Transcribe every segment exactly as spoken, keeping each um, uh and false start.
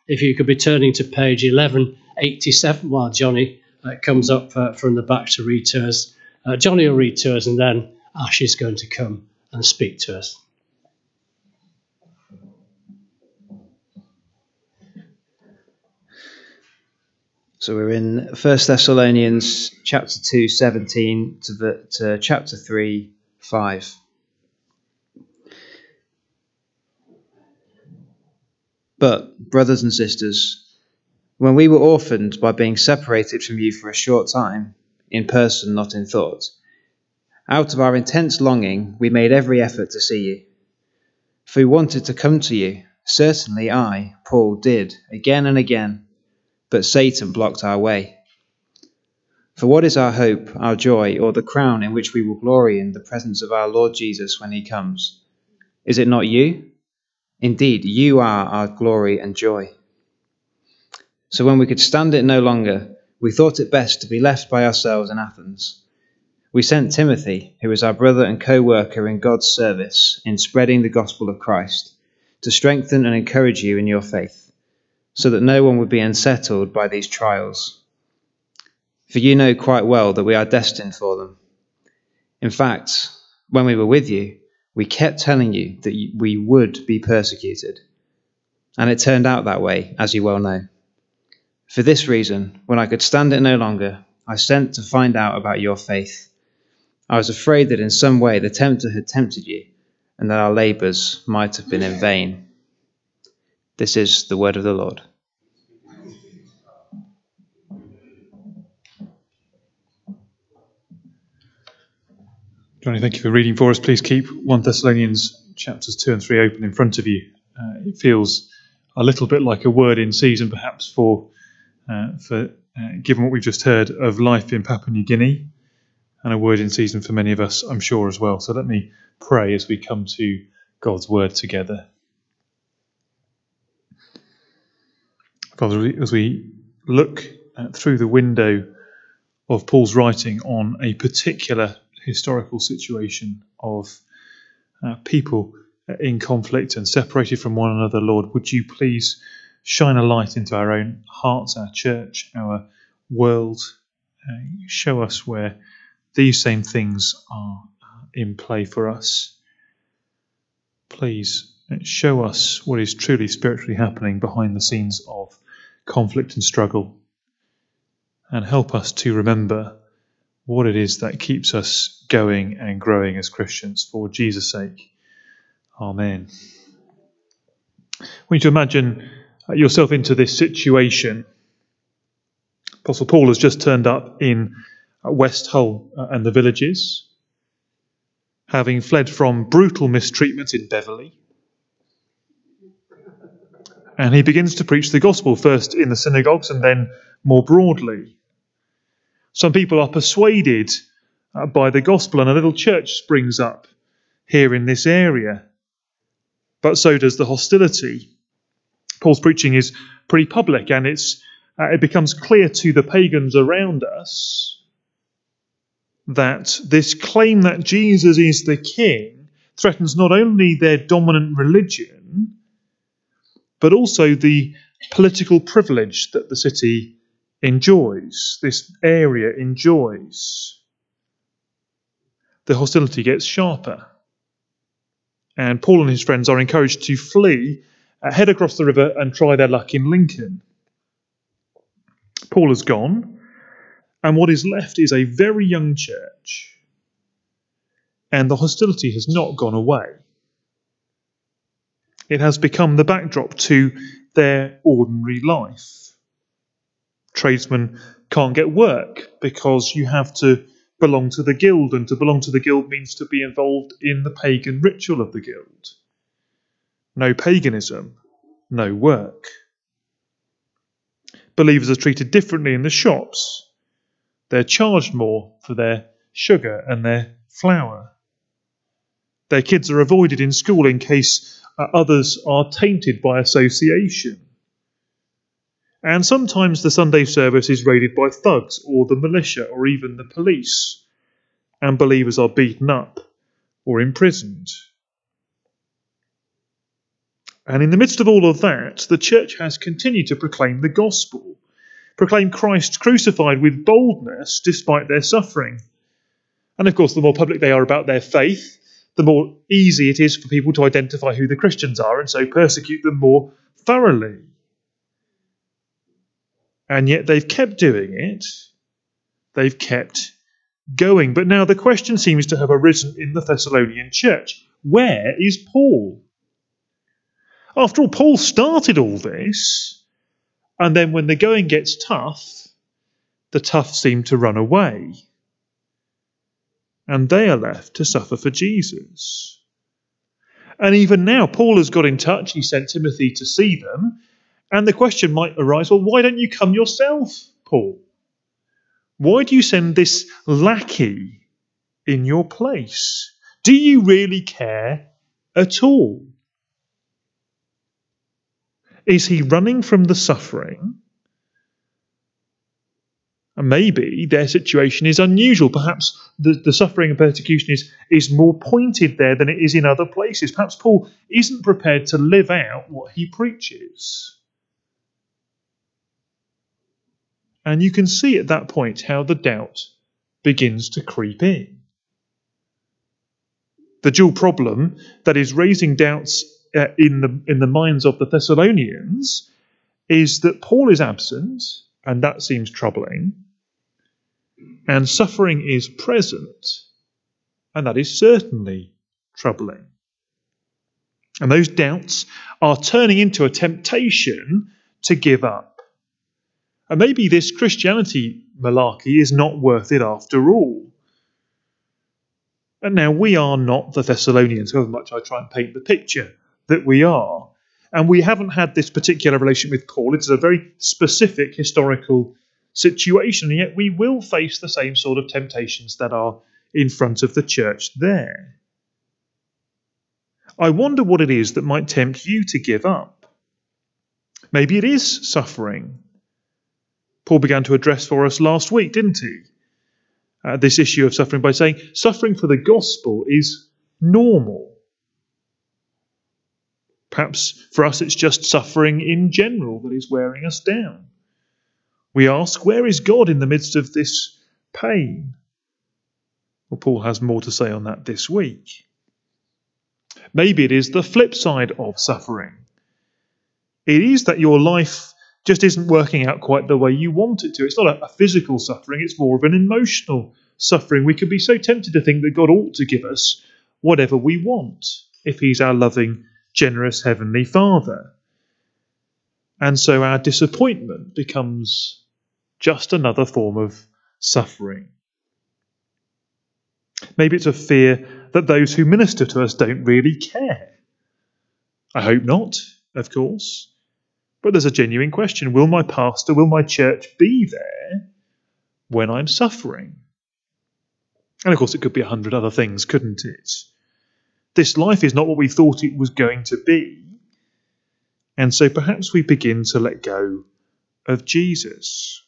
if you could be turning to page eleven eighty-seven while Johnny uh, comes up uh, from the back to read to us. Uh, Johnny will read to us, and then Ash is going to come and speak to us. So we're in First Thessalonians chapter two, seventeen to, the, to chapter three, five. But, brothers and sisters, when we were orphaned by being separated from you for a short time, in person, not in thought, out of our intense longing, we made every effort to see you. For we wanted to come to you. Certainly I, Paul, did, again and again, but Satan blocked our way. For what is our hope, our joy, or the crown in which we will glory in the presence of our Lord Jesus when he comes? Is it not you? Indeed, you are our glory and joy. So when we could stand it no longer, we thought it best to be left by ourselves in Athens. We sent Timothy, who is our brother and co-worker in God's service in spreading the gospel of Christ, to strengthen and encourage you in your faith, so that no one would be unsettled by these trials. For you know quite well that we are destined for them. In fact, when we were with you, we kept telling you that we would be persecuted. And it turned out that way, as you well know. For this reason, when I could stand it no longer, I sent to find out about your faith. I was afraid that in some way the tempter had tempted you, and that our labours might have been in vain. This is the word of the Lord. Johnny, thank you for reading for us. Please keep First Thessalonians chapters two and three open in front of you. Uh, it feels a little bit like a word in season, perhaps, for uh, for uh, given what we've just heard of life in Papua New Guinea, and a word in season for many of us, I'm sure, as well. So let me pray as we come to God's word together. Father, as we look uh, through the window of Paul's writing on a particular historical situation of uh, people in conflict and separated from one another, Lord, would you please shine a light into our own hearts, our church, our world. Uh, show us where these same things are in play for us. Please show us what is truly spiritually happening behind the scenes of conflict and struggle, and help us to remember what it is that keeps us going and growing as Christians for Jesus' sake. Amen. I want you to imagine yourself into this situation. Apostle Paul has just turned up in West Hull and the villages, having fled from brutal mistreatment in Beverley. And he begins to preach the gospel, first in the synagogues and then more broadly. Some people are persuaded uh, by the gospel, and a little church springs up here in this area. But so does the hostility. Paul's preaching is pretty public, and it's uh, it becomes clear to the pagans around us that this claim that Jesus is the king threatens not only their dominant religion, but also the political privilege that the city enjoys, this area enjoys. The hostility gets sharper, and Paul and his friends are encouraged to flee, uh, head across the river and try their luck in Lincoln. Paul has gone, and what is left is a very young church, and the hostility has not gone away. It has become the backdrop to their ordinary life. Tradesmen can't get work because you have to belong to the guild, and to belong to the guild means to be involved in the pagan ritual of the guild. No paganism, no work. Believers are treated differently in the shops. They're charged more for their sugar and their flour. Their kids are avoided in school in case uh, others are tainted by association. And sometimes the Sunday service is raided by thugs or the militia or even the police, and believers are beaten up or imprisoned. And in the midst of all of that, the church has continued to proclaim the gospel, proclaim Christ crucified with boldness despite their suffering. And of course, the more public they are about their faith, the more easy it is for people to identify who the Christians are and so persecute them more thoroughly. And yet they've kept doing it. They've kept going. But now the question seems to have arisen in the Thessalonian church. Where is Paul? After all, Paul started all this, and then when the going gets tough, the tough seem to run away. And they are left to suffer for Jesus. And even now, Paul has got in touch. He sent Timothy to see them. And the question might arise, well, why don't you come yourself, Paul? Why do you send this lackey in your place? Do you really care at all? Is he running from the suffering? And maybe their situation is unusual. Perhaps the, the suffering and persecution is, is more pointed there than it is in other places. Perhaps Paul isn't prepared to live out what he preaches. And you can see at that point how the doubt begins to creep in. The dual problem that is raising doubts uh, in the in the minds of the Thessalonians is that Paul is absent, and that seems troubling, and suffering is present, and that is certainly troubling. And those doubts are turning into a temptation to give up. And maybe this Christianity malarkey is not worth it after all. And now we are not the Thessalonians, however much I try and paint the picture that we are. And we haven't had this particular relation with Paul. It's a very specific historical situation, and yet we will face the same sort of temptations that are in front of the church there. I wonder what it is that might tempt you to give up. Maybe it is suffering. Paul began to address for us last week, didn't he? Uh, this issue of suffering by saying suffering for the gospel is normal. Perhaps for us it's just suffering in general that is wearing us down. We ask, where is God in the midst of this pain? Well, Paul has more to say on that this week. Maybe it is the flip side of suffering. It is that your life just isn't working out quite the way you want it to. It's not a, a physical suffering, it's more of an emotional suffering. We can be so tempted to think that God ought to give us whatever we want if he's our loving, generous Heavenly Father. And so our disappointment becomes just another form of suffering. Maybe it's a fear that those who minister to us don't really care. I hope not, of course. But there's a genuine question. Will my pastor, will my church be there when I'm suffering? And of course it could be a hundred other things, couldn't it? This life is not what we thought it was going to be. And so perhaps we begin to let go of Jesus.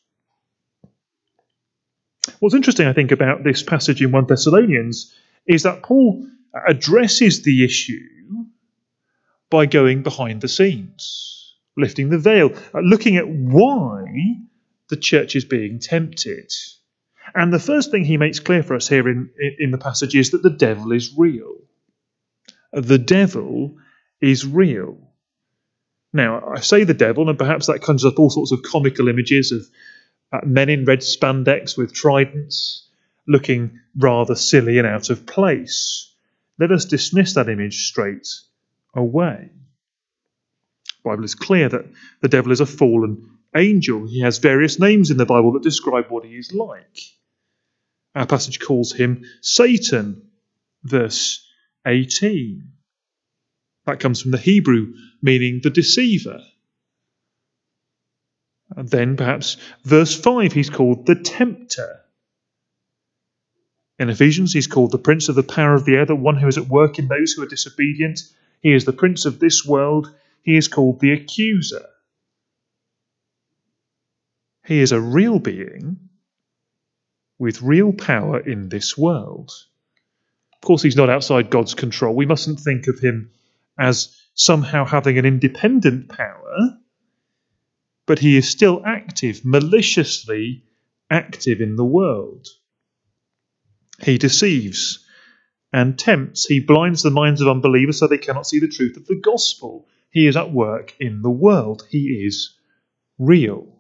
What's interesting, I think, about this passage in First Thessalonians is that Paul addresses the issue by going behind the scenes, lifting the veil, looking at why the church is being tempted. And the first thing he makes clear for us here in, in the passage is that the devil is real. The devil is real. Now, I say the devil, and perhaps that conjures up all sorts of comical images of uh, men in red spandex with tridents, looking rather silly and out of place. Let us dismiss that image straight away. The Bible is clear that the devil is a fallen angel. He has various names in the Bible that describe what he is like. Our passage calls him Satan, verse eighteen. That comes from the Hebrew, meaning the deceiver. And then perhaps verse five, he's called the tempter. In Ephesians, he's called the prince of the power of the air, the one who is at work in those who are disobedient. He is the prince of this world. He is called the accuser. He is a real being with real power in this world. Of course, he's not outside God's control. We mustn't think of him as somehow having an independent power, but he is still active, maliciously active in the world. He deceives and tempts. He blinds the minds of unbelievers so they cannot see the truth of the gospel. He is at work in the world. He is real.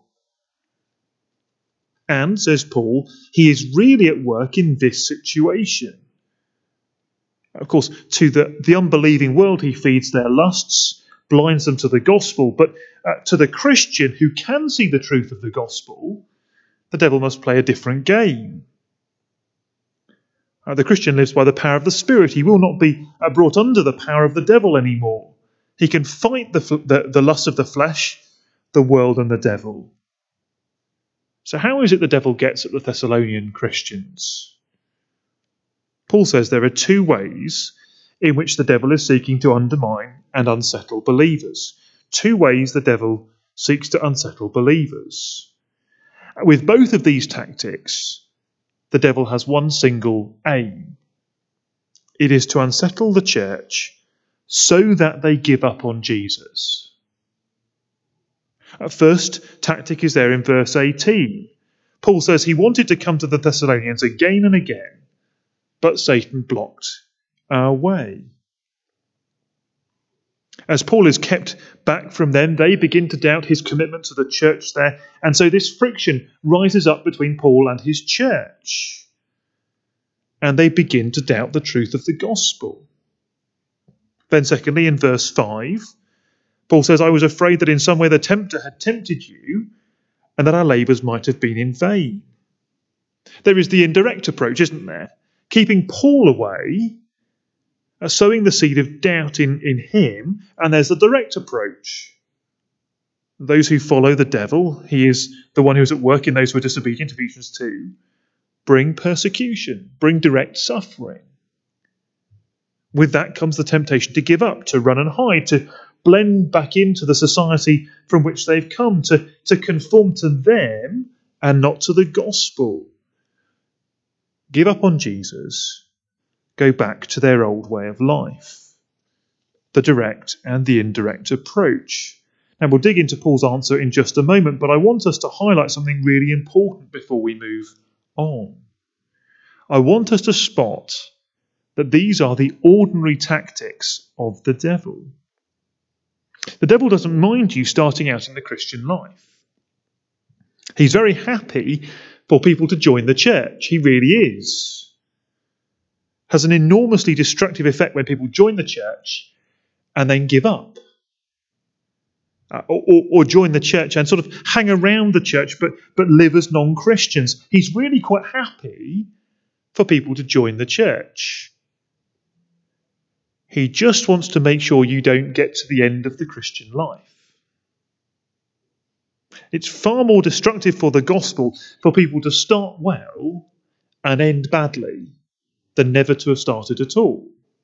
And, says Paul, he is really at work in this situation. Of course, to the, the unbelieving world, he feeds their lusts, blinds them to the gospel. But uh, to the Christian who can see the truth of the gospel, the devil must play a different game. Uh, the Christian lives by the power of the Spirit. He will not be uh, brought under the power of the devil anymore. He can fight the, the, the lust of the flesh, the world and the devil. So how is it the devil gets at the Thessalonian Christians? Paul says there are two ways in which the devil is seeking to undermine and unsettle believers. Two ways the devil seeks to unsettle believers. With both of these tactics, the devil has one single aim. It is to unsettle the church so that they give up on Jesus. At first tactic is there in verse eighteen. Paul says he wanted to come to the Thessalonians again and again, but Satan blocked our way. As Paul is kept back from them, they begin to doubt his commitment to the church there, and so this friction rises up between Paul and his church. And they begin to doubt the truth of the gospel. Then secondly, in verse five, Paul says, I was afraid that in some way the tempter had tempted you, and that our labours might have been in vain. There is the indirect approach, isn't there? Keeping Paul away, uh, sowing the seed of doubt in, in him, and there's the direct approach. Those who follow the devil, he is the one who is at work in those who are disobedient, Ephesians two, bring persecution, bring direct suffering. With that comes the temptation to give up, to run and hide, to blend back into the society from which they've come, to, to conform to them and not to the gospel. Give up on Jesus, go back to their old way of life. The direct and the indirect approach. Now we'll dig into Paul's answer in just a moment, but I want us to highlight something really important before we move on. I want us to spot that these are the ordinary tactics of the devil. The devil doesn't mind you starting out in the Christian life. He's very happy for people to join the church. He really is. Has an enormously destructive effect when people join the church and then give up. Uh, or, or, or join the church and sort of hang around the church but, but live as non-Christians. He's really quite happy for people to join the church. He just wants to make sure you don't get to the end of the Christian life. It's far more destructive for the gospel for people to start well and end badly than never to have started at all.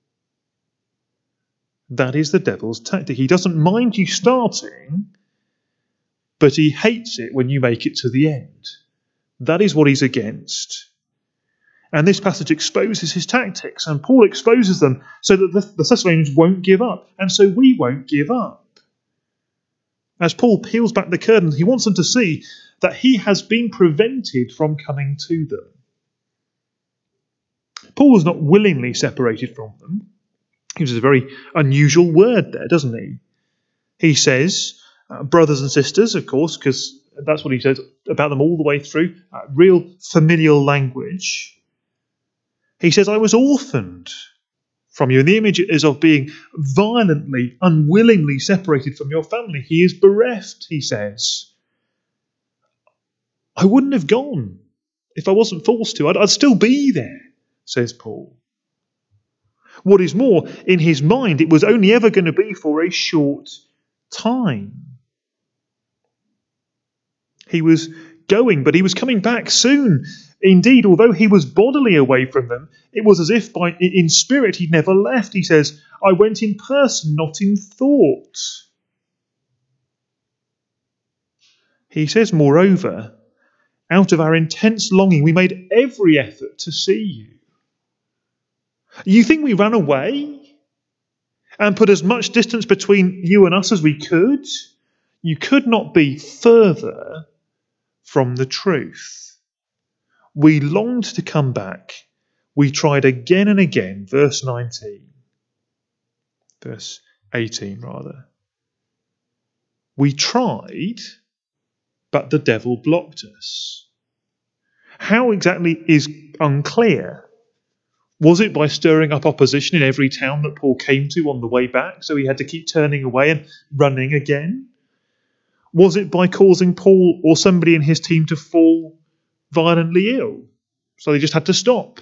That is the devil's tactic. He doesn't mind you starting, but he hates it when you make it to the end. That is what he's against. And this passage exposes his tactics, and Paul exposes them so that the, the Thessalonians won't give up, and so we won't give up. As Paul peels back the curtain, he wants them to see that he has been prevented from coming to them. Paul was not willingly separated from them. He uses a very unusual word there, doesn't he? He says, uh, brothers and sisters, of course, because that's what he says about them all the way through, uh, real familial language. He says, I was orphaned from you. And the image is of being violently, unwillingly separated from your family. He is bereft, he says. I wouldn't have gone if I wasn't forced to. I'd, I'd still be there, says Paul. What is more, in his mind, it was only ever going to be for a short time. He was going, but he was coming back soon. Indeed, although he was bodily away from them, it was as if by in spirit he'd never left. He says, I went in person, not in thought. He says, moreover, out of our intense longing, we made every effort to see you. You think we ran away? and put as much distance between you and us as we could, you could not be further from the truth. We longed to come back. We tried again and again. Verse nineteen. Verse eighteen, rather. We tried, but the devil blocked us. How exactly is unclear. Was it by stirring up opposition in every town that Paul came to on the way back, so he had to keep turning away and running again? Was it by causing Paul or somebody in his team to fall violently ill, so they just had to stop?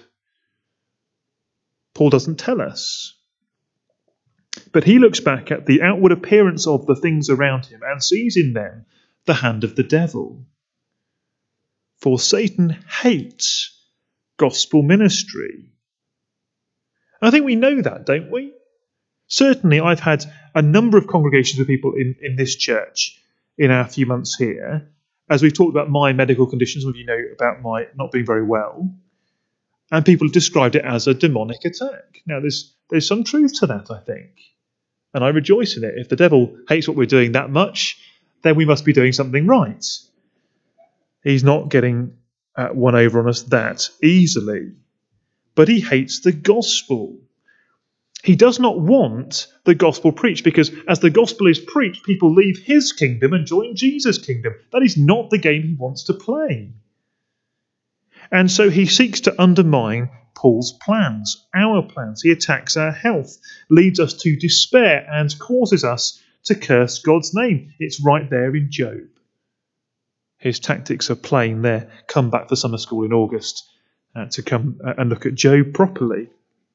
Paul doesn't tell us. But he looks back at the outward appearance of the things around him and sees in them the hand of the devil. For Satan hates gospel ministry. I think we know that, don't we? Certainly I've had a number of congregations of people in, in this church in our few months here, as we've talked about my medical conditions, some of you know about my not being very well, and people have described it as a demonic attack. Now there's there's some truth to that, I think, and I rejoice in it. If the devil hates what we're doing that much, then we must be doing something right. He's not getting uh, one over on us that easily. But he hates the gospel. He does not want the gospel preached, because as the gospel is preached, people leave his kingdom and join Jesus' kingdom. That is not the game he wants to play. And so he seeks to undermine Paul's plans, our plans. He attacks our health, leads us to despair, and causes us to curse God's name. It's right there in Job. His tactics are plain there. Come back for summer school in August uh, to come uh, and look at Job properly.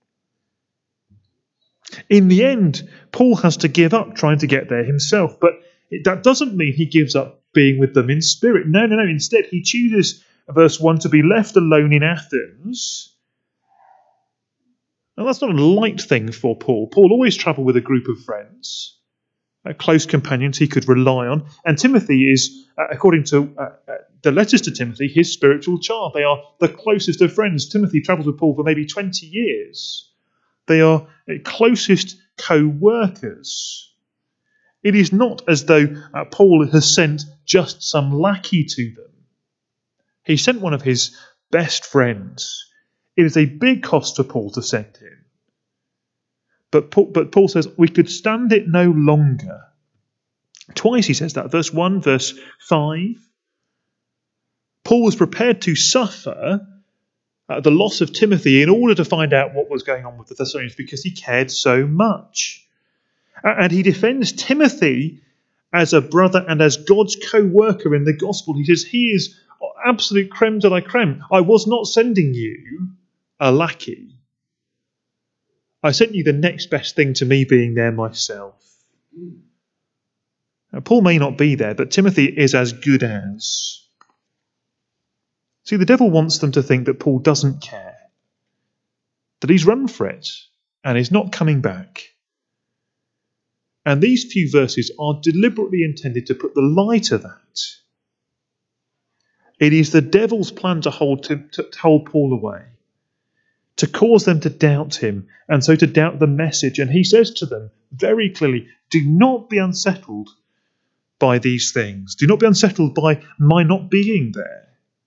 In the end, Paul has to give up trying to get there himself, but it, that doesn't mean he gives up being with them in spirit. No, no, no. Instead, he chooses, verse one, to be left alone in Athens. Now, that's not a light thing for Paul. Paul always travelled with a group of friends, uh, close companions he could rely on. And Timothy is, uh, according to uh, uh, the letters to Timothy, his spiritual child. They are the closest of friends. Timothy travelled with Paul for maybe twenty years. They are closest co-workers. It is not as though uh, Paul has sent just some lackey to them. He sent one of his best friends. It is a big cost for Paul to send him. But Paul, but Paul says, we could stand it no longer. Twice he says that. Verse one, verse five. Paul was prepared to suffer Uh, the loss of Timothy in order to find out what was going on with the Thessalonians, because he cared so much. Uh, and he defends Timothy as a brother and as God's co-worker in the gospel. He says he is absolute creme de la creme. I was not sending you a lackey. I sent you the next best thing to me being there myself. Now, Paul may not be there, but Timothy is as good as. See, the devil wants them to think that Paul doesn't care, that he's run for it and is not coming back. And these few verses are deliberately intended to put the lie to that. It is the devil's plan to hold, to, to hold Paul away, to cause them to doubt him, and so to doubt the message. And he says to them very clearly, do not be unsettled by these things. Do not be unsettled by my not being there.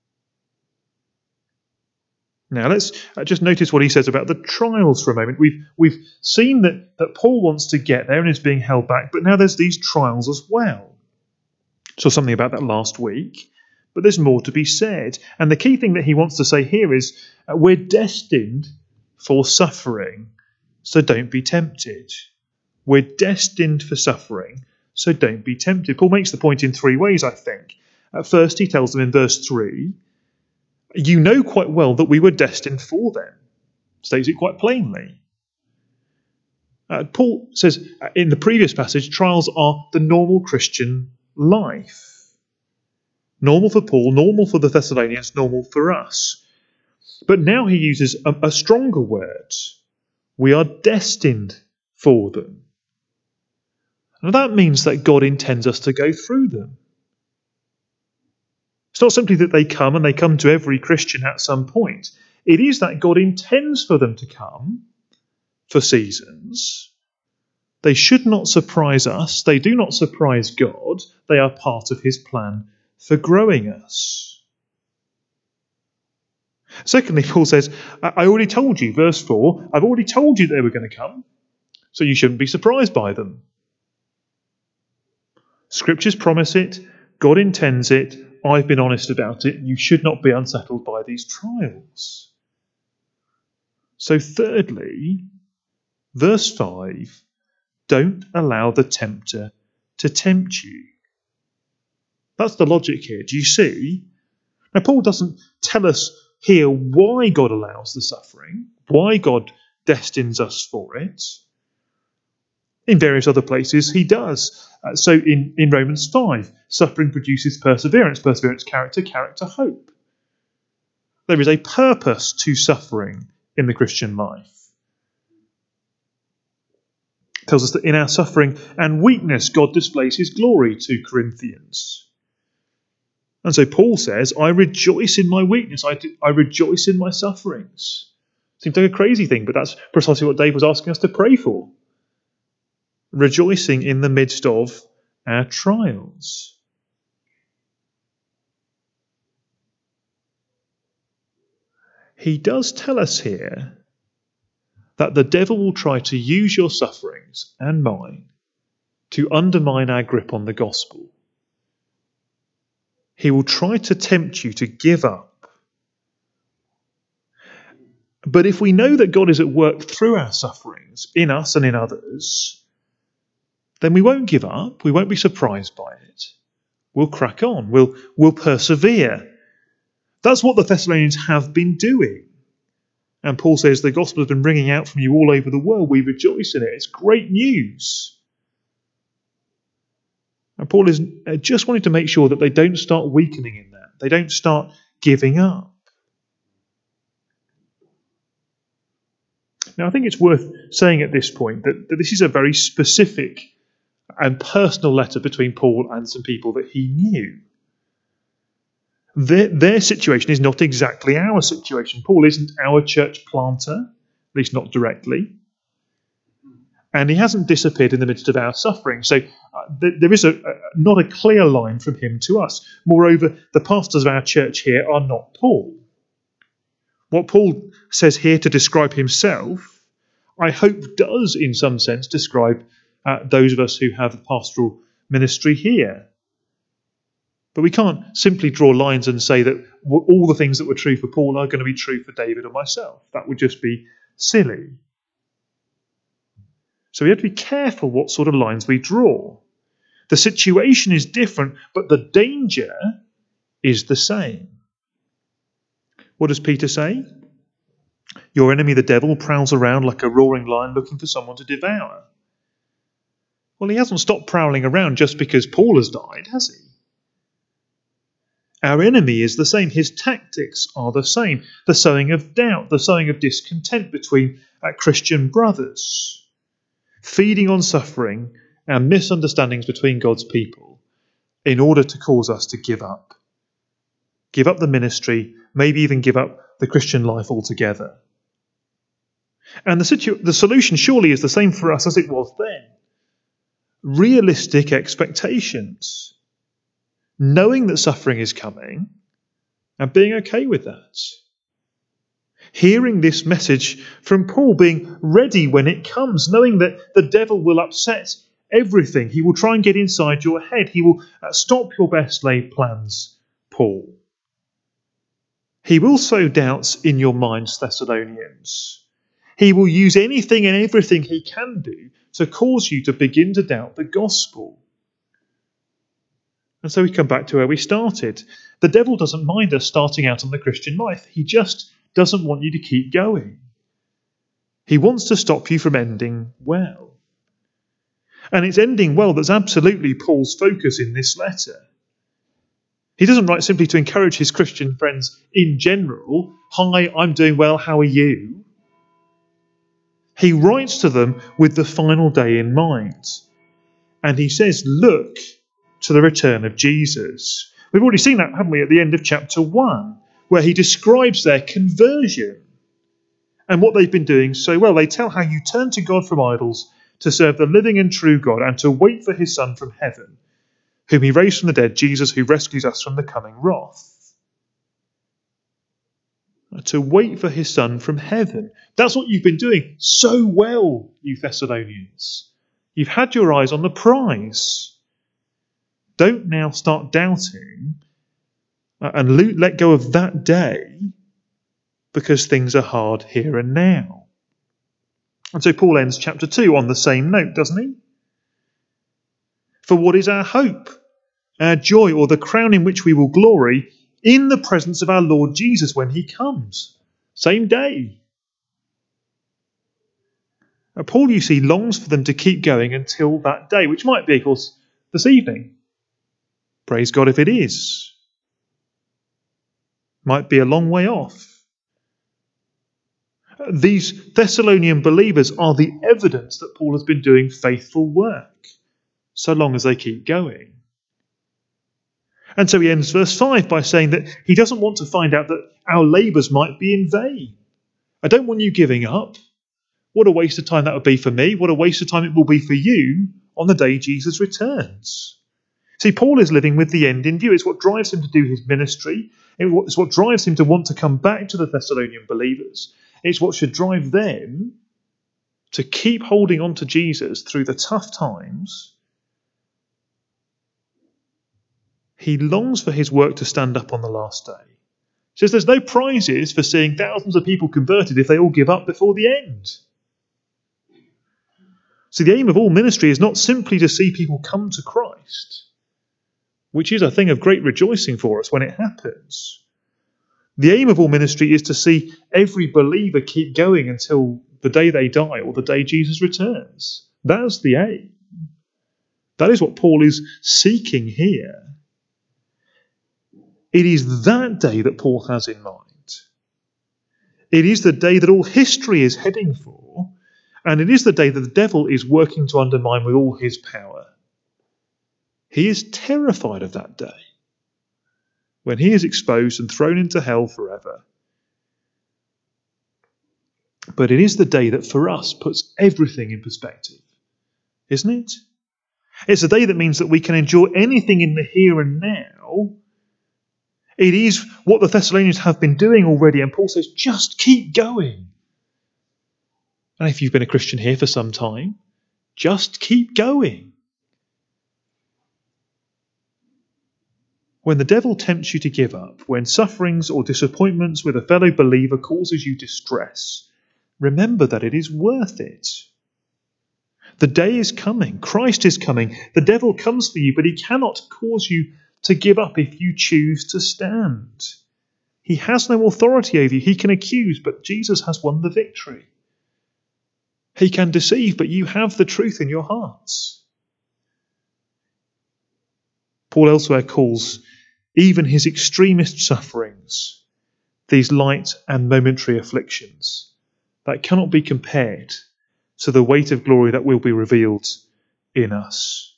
Now let's just notice what he says about the trials for a moment. We've we've seen that, that Paul wants to get there and is being held back, but now there's these trials as well. Saw something about that last week, but there's more to be said. And the key thing that he wants to say here is uh, we're destined for suffering, so don't be tempted. We're destined for suffering, so don't be tempted. Paul makes the point in three ways, I think. At first, he tells them in verse three, you know quite well that we were destined for them. States it quite plainly. Uh, Paul says uh, in the previous passage, trials are the normal Christian life. Normal for Paul, normal for the Thessalonians, normal for us. But now he uses a, a stronger word. We are destined for them. And that means that God intends us to go through them. It's not simply that they come and they come to every Christian at some point. It is that God intends for them to come for seasons, They should not surprise us. They do not surprise God. They are part of his plan for growing us. Secondly, Paul says, I already told you, verse four, I've already told you they were going to come, so you shouldn't be surprised by them. Scriptures promise it. God intends it. I've been honest about it. You should not be unsettled by these trials. So thirdly, verse five, don't allow the tempter to tempt you. That's the logic here. Do you see? Now, Paul doesn't tell us here why God allows the suffering, why God destines us for it. In various other places, he does. Uh, so in, in Romans five, suffering produces perseverance, perseverance, character, character, hope. There is a purpose to suffering in the Christian life. It tells us that in our suffering and weakness, God displays his glory to Corinthians. And so Paul says, I rejoice in my weakness, I, do, I rejoice in my sufferings. Seems like a crazy thing, but that's precisely what Dave was asking us to pray for. Rejoicing in the midst of our trials. He does tell us here that the devil will try to use your sufferings and mine to undermine our grip on the gospel. He will try to tempt you to give up. But if we know that God is at work through our sufferings, in us and in others, then we won't give up. We won't be surprised by it. We'll crack on. We'll, we'll persevere. That's what the Thessalonians have been doing. And Paul says the gospel has been ringing out from you all over the world. We rejoice in it. It's great news. And Paul is just wanting to make sure that they don't start weakening in that. They don't start giving up. Now, I think it's worth saying at this point that, that this is a very specific and personal letter between Paul and some people that he knew. Their, their situation is not exactly our situation. Paul isn't our church planter, at least not directly. And he hasn't disappeared in the midst of our suffering. So uh, th- there is a, a not a clear line from him to us. Moreover, the pastors of our church here are not Paul. What Paul says here to describe himself, I hope does in some sense describe uh, those of us who have a pastoral ministry here. But we can't simply draw lines and say that w- all the things that were true for Paul are going to be true for David or myself. That would just be silly. So we have to be careful what sort of lines we draw. The situation is different, but the danger is the same. What does Peter say? Your enemy, the devil, prowls around like a roaring lion looking for someone to devour. Well, he hasn't stopped prowling around just because Paul has died, has he? Our enemy is the same. His tactics are the same. The sowing of doubt, the sowing of discontent between uh, Christian brothers, feeding on suffering and misunderstandings between God's people in order to cause us to give up. Give up the ministry, maybe even give up the Christian life altogether. And the, situ- the solution surely is the same for us as it was then. Realistic expectations. Knowing that suffering is coming and being okay with that. Hearing this message from Paul, being ready when it comes, knowing that the devil will upset everything. He will try and get inside your head. He will uh, stop your best laid plans, Paul. He will sow doubts in your minds, Thessalonians. He will use anything and everything he can do to cause you to begin to doubt the gospel. And so we come back to where we started. The devil doesn't mind us starting out on the Christian life. He just doesn't want you to keep going. He wants to stop you from ending well. And it's ending well that's absolutely Paul's focus in this letter. He doesn't write simply to encourage his Christian friends in general. Hi, I'm doing well, how are you? He writes to them with the final day in mind. And he says, look to the return of Jesus. We've already seen that, haven't we, at the end of chapter one, where he describes their conversion and what they've been doing so well. They tell how you turned to God from idols to serve the living and true God and to wait for his Son from heaven, whom he raised from the dead, Jesus, who rescues us from the coming wrath. To wait for his Son from heaven. That's what you've been doing so well, you Thessalonians. You've had your eyes on the prize. Don't now start doubting and let go of that day because things are hard here and now. And so Paul ends chapter two on the same note, doesn't he? For what is our hope, our joy, or the crown in which we will glory in the presence of our Lord Jesus when he comes? Same day. Now, Paul, you see, longs for them to keep going until that day, which might be, of course, this evening. Praise God if it is. Might be a long way off. These Thessalonian believers are the evidence that Paul has been doing faithful work, so long as they keep going. And so he ends verse five by saying that he doesn't want to find out that our labours might be in vain. I don't want you giving up. What a waste of time that would be for me. What a waste of time it will be for you on the day Jesus returns. See, Paul is living with the end in view. It's what drives him to do his ministry. It's what drives him to want to come back to the Thessalonian believers. It's what should drive them to keep holding on to Jesus through the tough times. He longs for his work to stand up on the last day. He says there's no prizes for seeing thousands of people converted if they all give up before the end. So the aim of all ministry is not simply to see people come to Christ, which is a thing of great rejoicing for us when it happens. The aim of all ministry is to see every believer keep going until the day they die or the day Jesus returns. That's the aim. That is what Paul is seeking here. It is that day that Paul has in mind. It is the day that all history is heading for, and it is the day that the devil is working to undermine with all his power. He is terrified of that day, when he is exposed and thrown into hell forever. But it is the day that for us puts everything in perspective, isn't it? It's a day that means that we can enjoy anything in the here and now. It is what the Thessalonians have been doing already, and Paul says, just keep going. And if you've been a Christian here for some time, just keep going. When the devil tempts you to give up, when sufferings or disappointments with a fellow believer causes you distress, remember that it is worth it. The day is coming. Christ is coming. The devil comes for you, but he cannot cause you to give up if you choose to stand. He has no authority over you. He can accuse, but Jesus has won the victory. He can deceive, but you have the truth in your hearts. Paul elsewhere calls even his extremist sufferings, these light and momentary afflictions, that cannot be compared to the weight of glory that will be revealed in us.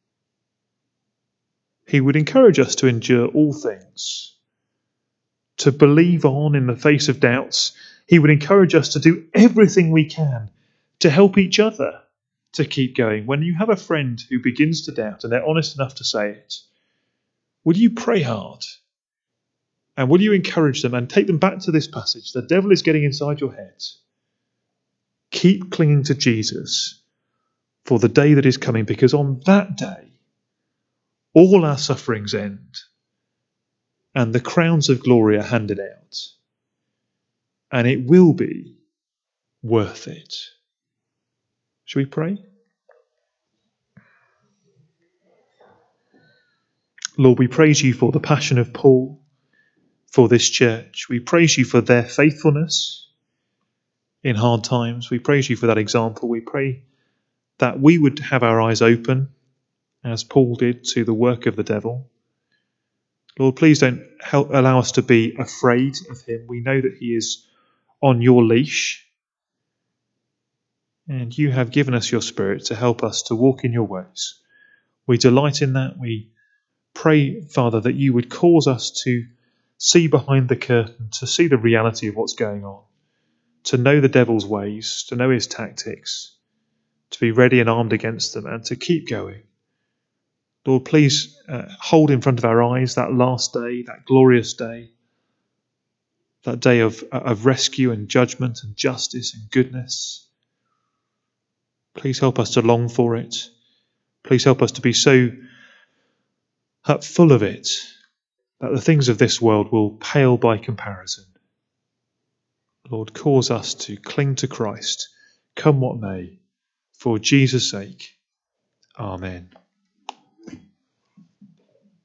He would encourage us to endure all things, to believe on in the face of doubts. He would encourage us to do everything we can to help each other to keep going. When you have a friend who begins to doubt and they're honest enough to say it, will you pray hard? And will you encourage them and take them back to this passage? The devil is getting inside your head. Keep clinging to Jesus for the day that is coming, because on that day, all our sufferings end and the crowns of glory are handed out. And it will be worth it. Shall we pray? Lord, we praise you for the passion of Paul, for this church. We praise you for their faithfulness in hard times. We praise you for that example. We pray that we would have our eyes open, as Paul did, to the work of the devil. Lord, please don't help, allow us to be afraid of him. We know that he is on your leash, and you have given us your Spirit to help us to walk in your ways. We delight in that. We pray, Father, that you would cause us to see behind the curtain, to see the reality of what's going on, to know the devil's ways, to know his tactics, to be ready and armed against them, and to keep going. Lord, please uh, hold in front of our eyes that last day, that glorious day, that day of, of rescue and judgment and justice and goodness. Please help us to long for it. Please help us to be so uh, full of it that the things of this world will pale by comparison. Lord, cause us to cling to Christ, come what may, for Jesus' sake. Amen.